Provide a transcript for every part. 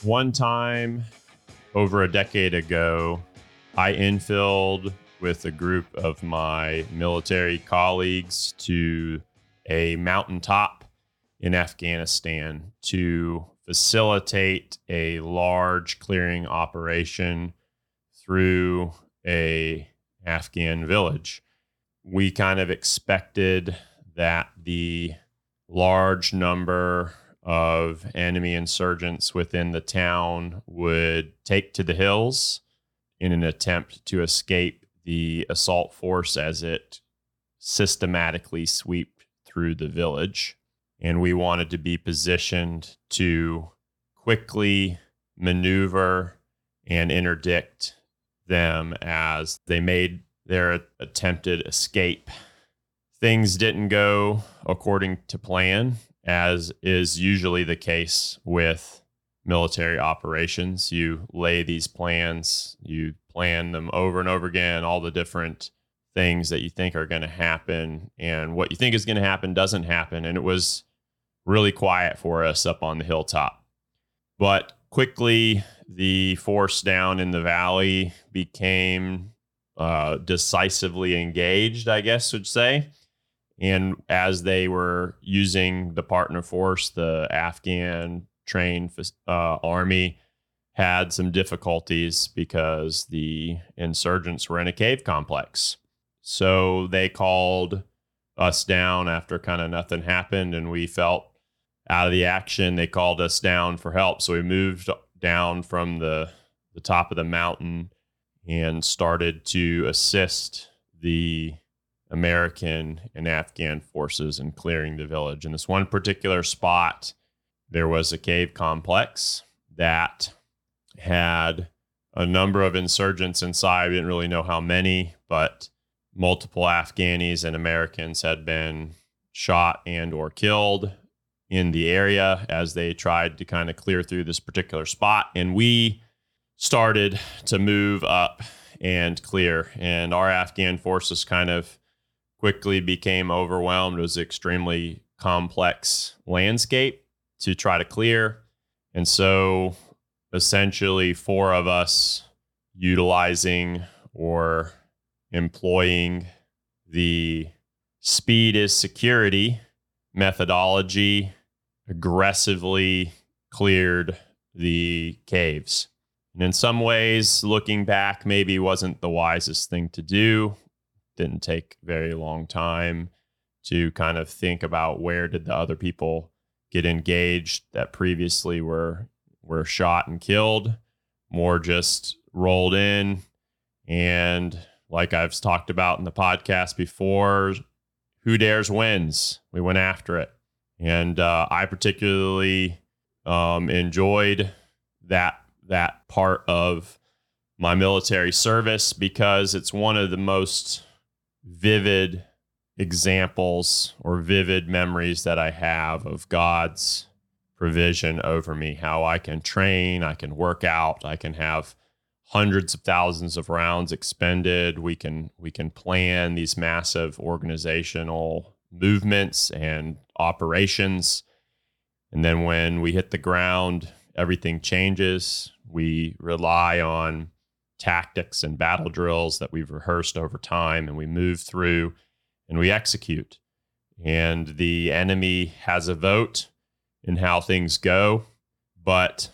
One time over a decade ago, I infilled with a group of my military colleagues to a mountaintop in Afghanistan to facilitate a large clearing operation through a Afghan village. We kind of expected that the large number of enemy insurgents within the town would take to the hills in an attempt to escape the assault force as it systematically swept through the village. And we wanted to be positioned to quickly maneuver and interdict them as they made their attempted escape. Things didn't go according to plan, as is usually the case with military operations. You lay these plans, you plan them over and over again, all the different things that you think are going to happen, and what you think is going to happen doesn't happen. And it was really quiet for us up on the hilltop. But quickly, the force down in the valley became decisively engaged, I guess would say. And as they were using the partner force, the Afghan trained army had some difficulties because the insurgents were in a cave complex. So they called us down after kind of nothing happened, and we felt out of the action. They called us down for help. So we moved down from the top of the mountain and started to assist the American and Afghan forces in clearing the village. In this one particular spot, there was a cave complex that had a number of insurgents inside. We didn't really know how many, but multiple Afghanis and Americans had been shot and or killed in the area as they tried to kind of clear through this particular spot. And we started to move up and clear, and our Afghan forces kind of quickly became overwhelmed. It was an extremely complex landscape to try to clear. And so essentially 4 of us, utilizing or employing the speed is security methodology, aggressively cleared the caves. And in some ways, looking back, maybe wasn't the wisest thing to do. Didn't take very long time to kind of think about where did the other people get engaged that previously were shot and killed. More just rolled in, and like I've talked about in the podcast before, who dares wins. We went after it, and I particularly enjoyed that part of my military service because it's one of the most vivid examples or vivid memories that I have of God's provision over me, how I can train, I can work out, I can have hundreds of thousands of rounds expended. We can plan these massive organizational movements and operations. And then when we hit the ground, everything changes. We rely on tactics and battle drills that we've rehearsed over time, and we move through and we execute. And the enemy has a vote in how things go, but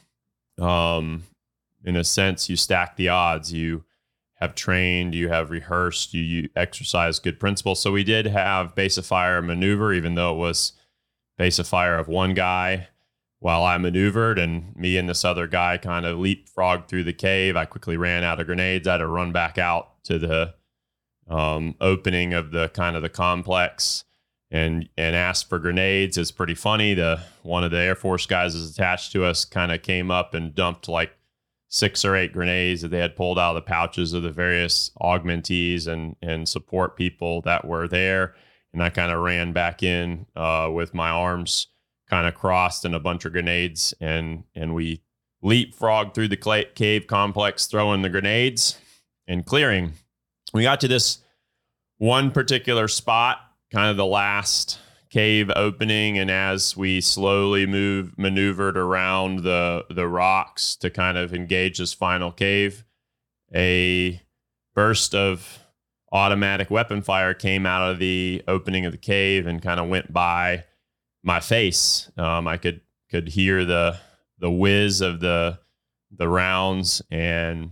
in a sense, you stack the odds. You have trained, you have rehearsed, you exercise good principles. So we did have base of fire maneuver, even though it was base of fire of one guy while I maneuvered, and me and this other guy kind of leapfrogged through the cave. I quickly ran out of grenades. I had to run back out to the opening of the kind of the complex and ask for grenades. It's pretty funny. One of the Air Force guys is attached to us kind of came up and dumped like 6 or 8 grenades that they had pulled out of the pouches of the various augmentees and support people that were there. And I kind of ran back in with my arms kind of crossed and a bunch of grenades, and we leapfrogged through the cave complex, throwing the grenades and clearing. We got to this one particular spot, kind of the last cave opening, and as we slowly maneuvered around the rocks to kind of engage this final cave, a burst of automatic weapon fire came out of the opening of the cave and kind of went by my face. I could hear the whiz of the rounds, and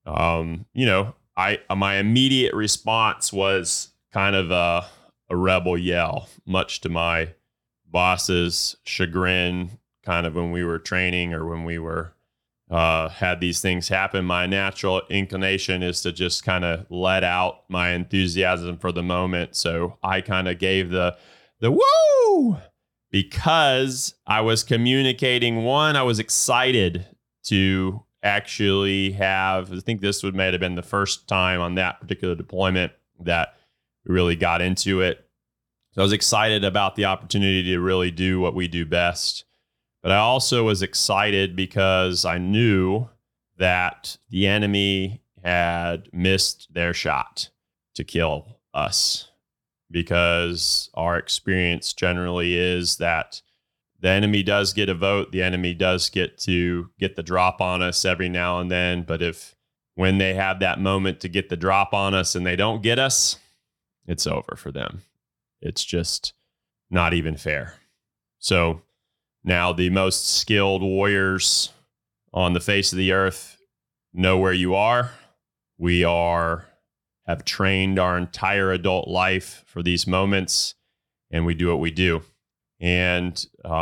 my immediate response was kind of a rebel yell, much to my boss's chagrin. Kind of when we were training or when we were had these things happen, my natural inclination is to just kind of let out my enthusiasm for the moment. So I kind of gave the woo, because I was communicating. One, I was excited to actually have, I think this might have been the first time on that particular deployment that we really got into it. So I was excited about the opportunity to really do what we do best. But I also was excited because I knew that the enemy had missed their shot to kill us, because our experience generally is that the enemy does get a vote. The enemy does get to get the drop on us every now and then. But when they have that moment to get the drop on us and they don't get us, it's over for them. It's just not even fair. So now the most skilled warriors on the face of the earth know where you are. We have trained our entire adult life for these moments, and we do what we do. And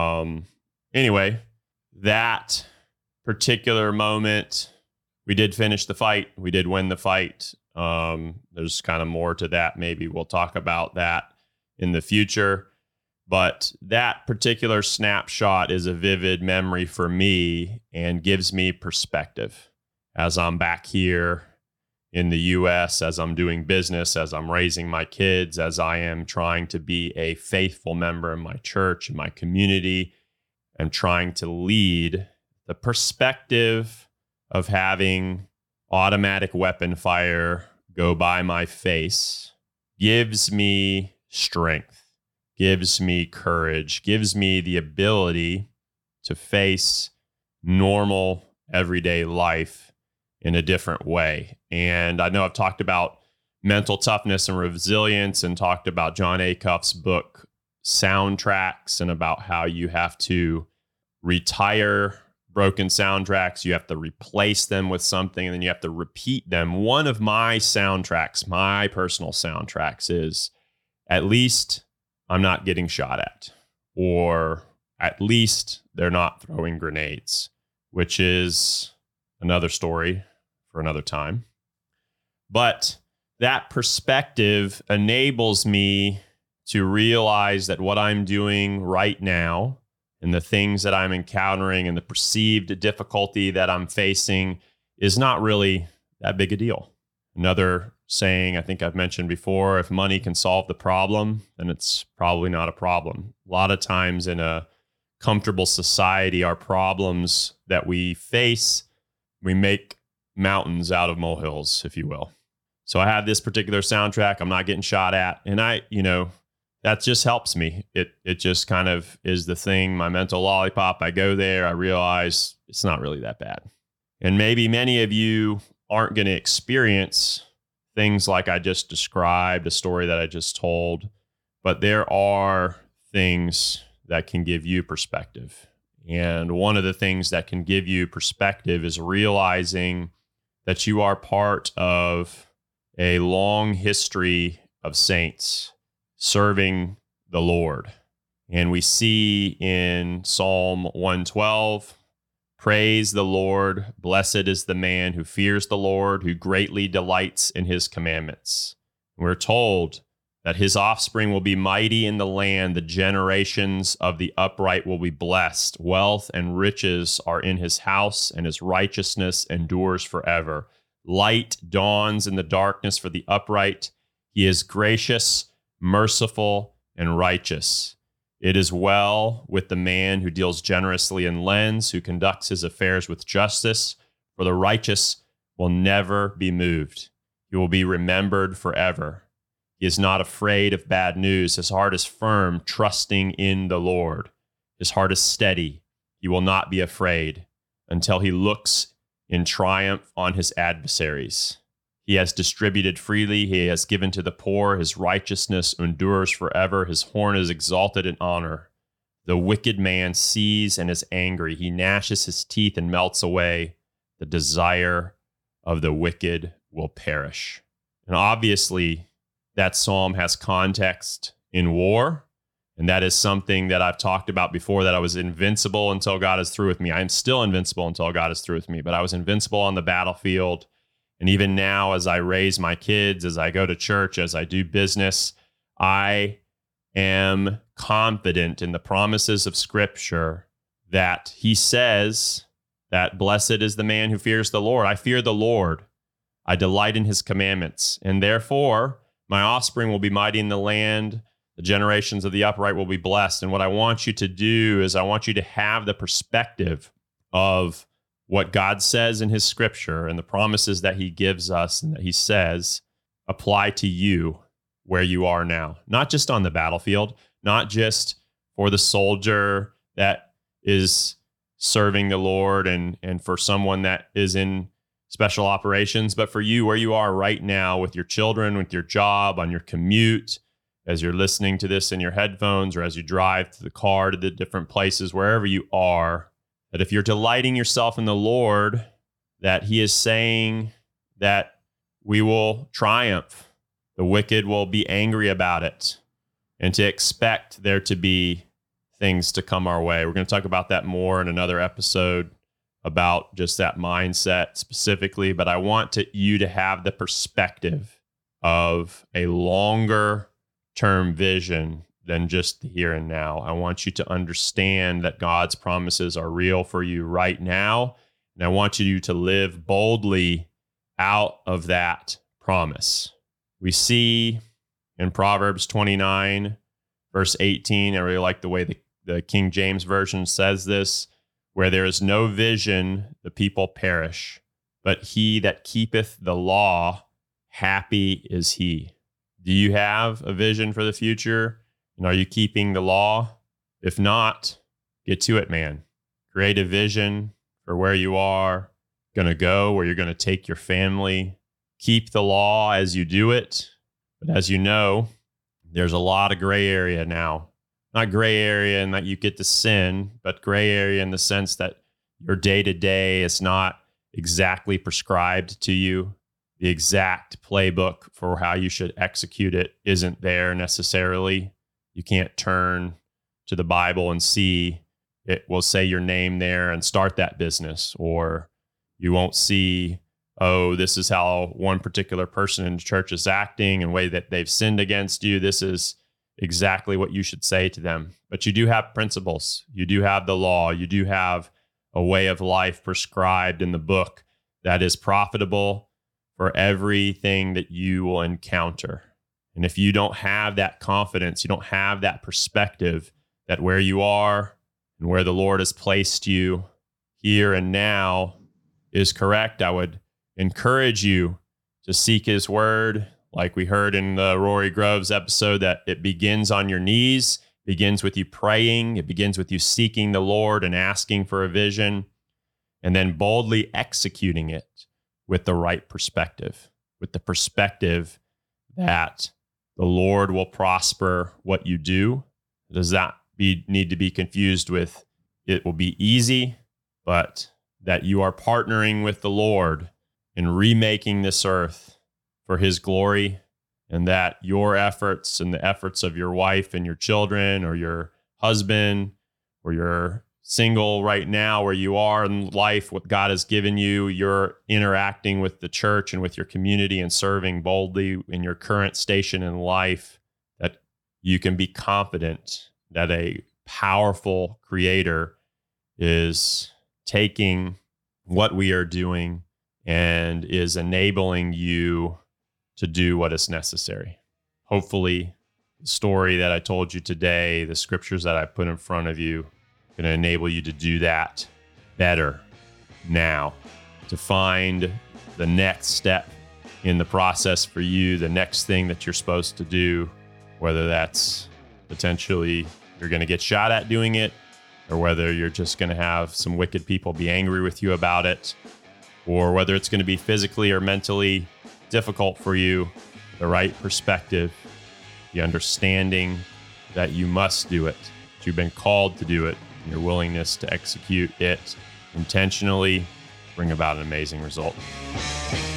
anyway, that particular moment, we did finish the fight. We did win the fight. There's kind of more to that. Maybe we'll talk about that in the future. But that particular snapshot is a vivid memory for me and gives me perspective as I'm back here in the U.S., as I'm doing business, as I'm raising my kids, as I am trying to be a faithful member in my church, in my community, and trying to lead. The perspective of having automatic weapon fire go by my face gives me strength, gives me courage, gives me the ability to face normal everyday life in a different way. And I know I've talked about mental toughness and resilience and talked about Jon Acuff's book, Soundtracks, and about how you have to retire broken soundtracks. You have to replace them with something, and then you have to repeat them. One of my soundtracks, my personal soundtracks, is at least I'm not getting shot at, or at least they're not throwing grenades, which is another story for another time. But that perspective enables me to realize that what I'm doing right now and the things that I'm encountering and the perceived difficulty that I'm facing is not really that big a deal. Another saying I think I've mentioned before, if money can solve the problem, then it's probably not a problem. A lot of times in a comfortable society, our problems that we face, we make mountains out of molehills, if you will. So I have this particular soundtrack. I'm not getting shot at. And that just helps me. It just kind of is the thing, my mental lollipop. I go there, I realize it's not really that bad. And maybe many of you aren't going to experience things like I just described, a story that I just told, but there are things that can give you perspective. And one of the things that can give you perspective is realizing that you are part of a long history of saints serving the Lord. And we see in Psalm 112, praise the Lord, blessed is the man who fears the Lord, who greatly delights in his commandments. We're told that his offspring will be mighty in the land, the generations of the upright will be blessed. Wealth and riches are in his house, and his righteousness endures forever. Light dawns in the darkness for the upright. He is gracious, merciful, and righteous. It is well with the man who deals generously and lends, who conducts his affairs with justice, for the righteous will never be moved. He will be remembered forever. He is not afraid of bad news. His heart is firm, trusting in the Lord. His heart is steady. He will not be afraid until he looks in triumph on his adversaries. He has distributed freely. He has given to the poor. His righteousness endures forever. His horn is exalted in honor. The wicked man sees and is angry. He gnashes his teeth and melts away. The desire of the wicked will perish. And obviously, that psalm has context in war. And that is something that I've talked about before, that I was invincible until God is through with me. I'm still invincible until God is through with me, but I was invincible on the battlefield. And even now, as I raise my kids, as I go to church, as I do business, I am confident in the promises of Scripture that he says that blessed is the man who fears the Lord. I fear the Lord. I delight in his commandments. And therefore, my offspring will be mighty in the land. The generations of the upright will be blessed. And what I want you to do is I want you to have the perspective of what God says in his Scripture and the promises that he gives us and that he says apply to you where you are now. Not just on the battlefield, not just for the soldier that is serving the Lord and for someone that is in special operations, but for you where you are right now with your children, with your job, on your commute, as you're listening to this in your headphones, or as you drive to the car to the different places, wherever you are, that if you're delighting yourself in the Lord, that he is saying that we will triumph. The wicked will be angry about it, and to expect there to be things to come our way. We're going to talk about that more in another episode, about just that mindset specifically, but I want you to have the perspective of a longer term vision than just the here and now. I want you to understand that God's promises are real for you right now, and I want you to live boldly out of that promise. We see in Proverbs 29, verse 18, I really like the way the King James Version says this, where there is no vision, the people perish, but he that keepeth the law, happy is he. Do you have a vision for the future? And are you keeping the law? If not, get to it, man. Create a vision for where you are going to go, where you're going to take your family. Keep the law as you do it. But as you know, there's a lot of gray area now. Not gray area in that you get to sin, but gray area in the sense that your day-to-day is not exactly prescribed to you. The exact playbook for how you should execute it isn't there necessarily. You can't turn to the Bible and see it will say your name there and start that business. Or you won't see, oh, this is how one particular person in the church is acting and way that they've sinned against you. This is exactly what you should say to them. But you do have principles. You do have the law. You do have a way of life prescribed in the book that is profitable for everything that you will encounter. And if you don't have that confidence, you don't have that perspective that where you are and where the Lord has placed you here and now is correct, I would encourage you to seek his word. Like we heard in the Rory Groves episode, that it begins on your knees, begins with you praying, it begins with you seeking the Lord and asking for a vision, and then boldly executing it with the right perspective, with the perspective that the Lord will prosper what you do. Does that need to be confused with it will be easy, but that you are partnering with the Lord in remaking this earth for his glory, and that your efforts and the efforts of your wife and your children or your husband or your single right now where you are in life, what God has given you, you're interacting with the church and with your community and serving boldly in your current station in life, that you can be confident that a powerful creator is taking what we are doing and is enabling you to do what is necessary. Hopefully, the story that I told you today, the scriptures that I put in front of you, going to enable you to do that better now, to find the next step in the process for you the next thing that you're supposed to do, whether that's potentially you're going to get shot at doing it, or whether you're just going to have some wicked people be angry with you about it, or whether it's going to be physically or mentally difficult for you, the right perspective, the understanding that you must do it, that you've been called to do it, and your willingness to execute it intentionally bring about an amazing result.